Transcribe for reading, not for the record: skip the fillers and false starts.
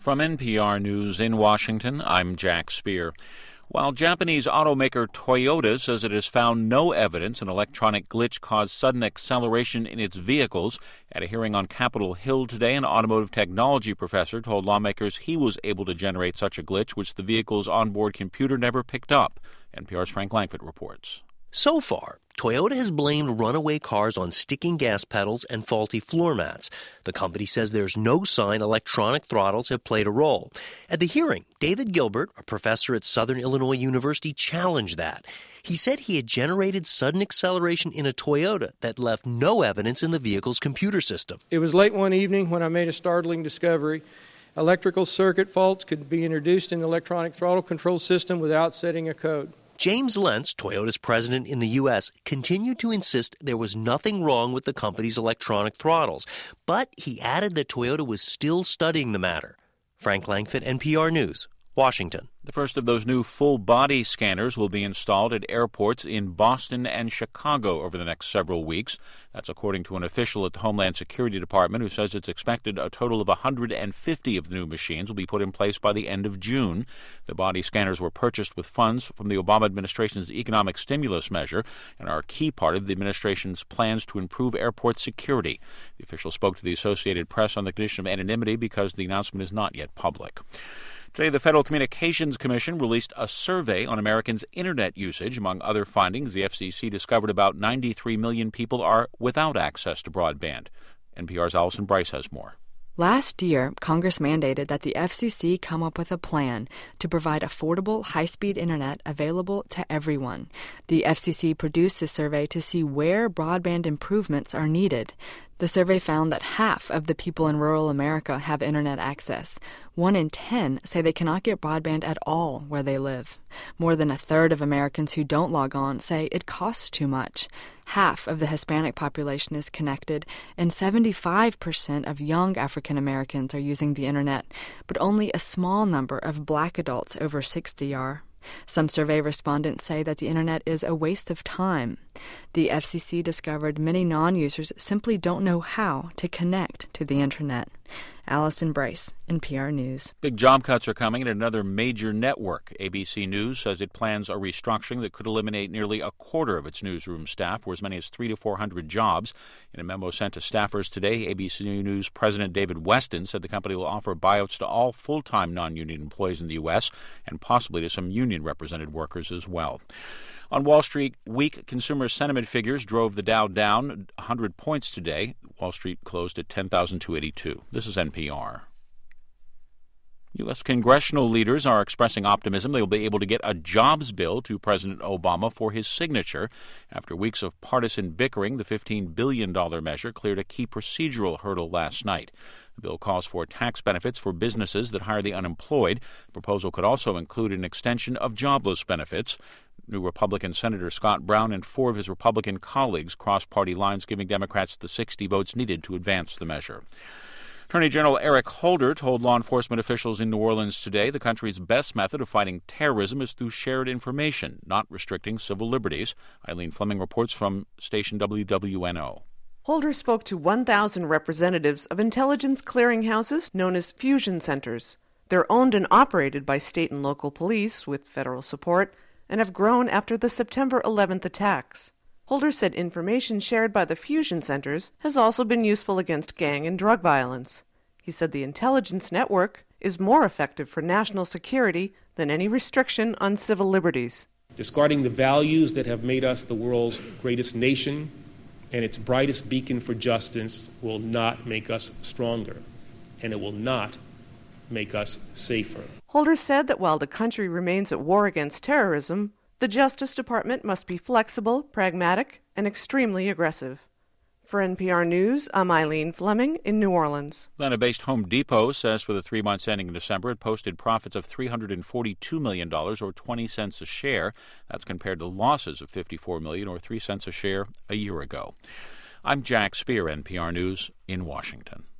From NPR News in Washington, I'm Jack Speer. While Japanese automaker Toyota says it has found no evidence an electronic glitch caused sudden acceleration in its vehicles, at a hearing on Capitol Hill today, an automotive technology professor told lawmakers he was able to generate such a glitch which the vehicle's onboard computer never picked up. NPR's Frank Langford reports. So far, Toyota has blamed runaway cars on sticking gas pedals and faulty floor mats. The company says there's no sign electronic throttles have played a role. At the hearing, David Gilbert, a professor at Southern Illinois University, challenged that. He said he had generated sudden acceleration in a Toyota that left no evidence in the vehicle's computer system. It was late one evening when I made a startling discovery. Electrical circuit faults could be introduced in the electronic throttle control system without setting a code. James Lentz, Toyota's president in the U.S., continued to insist there was nothing wrong with the company's electronic throttles, but he added that Toyota was still studying the matter. Frank Langford, NPR News, Washington. The first of those new full-body scanners will be installed at airports in Boston and Chicago over the next several weeks. That's according to an official at the Homeland Security Department who says it's expected a total of 150 of the new machines will be put in place by the end of June. The body scanners were purchased with funds from the Obama administration's economic stimulus measure and are a key part of the administration's plans to improve airport security. The official spoke to the Associated Press on the condition of anonymity because the announcement is not yet public. Today, the Federal Communications Commission released a survey on Americans' Internet usage. Among other findings, the FCC discovered about 93 million people are without access to broadband. NPR's Allison Bryce has more. Last year, Congress mandated that the FCC come up with a plan to provide affordable, high-speed Internet available to everyone. The FCC produced a survey to see where broadband improvements are needed. The survey found that half of the people in rural America have Internet access. 1 in 10 say they cannot get broadband at all where they live. More than a third of Americans who don't log on say it costs too much. Half of the Hispanic population is connected, and 75% of young African Americans are using the Internet, but only a small number of Black adults over 60 are. Some survey respondents say that the Internet is a waste of time. The FCC discovered many non-users simply don't know how to connect to the Internet. Allison Bryce, NPR News. Big job cuts are coming at another major network. ABC News says it plans a restructuring that could eliminate nearly a quarter of its newsroom staff, or as many as 300 to 400 jobs. In a memo sent to staffers today, ABC News President David Weston said the company will offer buyouts to all full-time non-union employees in the U.S. and possibly to some union-represented workers as well. On Wall Street, weak consumer sentiment figures drove the Dow down 100 points today. Wall Street closed at 10,282. This is NPR. U.S. congressional leaders are expressing optimism they will be able to get a jobs bill to President Obama for his signature. After weeks of partisan bickering, the $15 billion measure cleared a key procedural hurdle last night. The bill calls for tax benefits for businesses that hire the unemployed. The proposal could also include an extension of jobless benefits. New Republican Senator Scott Brown and 4 of his Republican colleagues crossed party lines, giving Democrats the 60 votes needed to advance the measure. Attorney General Eric Holder told law enforcement officials in New Orleans today the country's best method of fighting terrorism is through shared information, not restricting civil liberties. Eileen Fleming reports from station WWNO. Holder spoke to 1,000 representatives of intelligence clearinghouses known as fusion centers. They're owned and operated by state and local police with federal support and have grown after the September 11th attacks. Holder said information shared by the fusion centers has also been useful against gang and drug violence. He said the intelligence network is more effective for national security than any restriction on civil liberties. Discarding the values that have made us the world's greatest nation and its brightest beacon for justice will not make us stronger, and it will not make us safer. Holder said that while the country remains at war against terrorism, the Justice Department must be flexible, pragmatic, and extremely aggressive. For NPR News, I'm Eileen Fleming in New Orleans. Atlanta-based Home Depot says for the 3 months ending in December, it posted profits of $342 million, or 20 cents a share. That's compared to losses of $54 million, or 3 cents a share, a year ago. I'm Jack Speer, NPR News in Washington.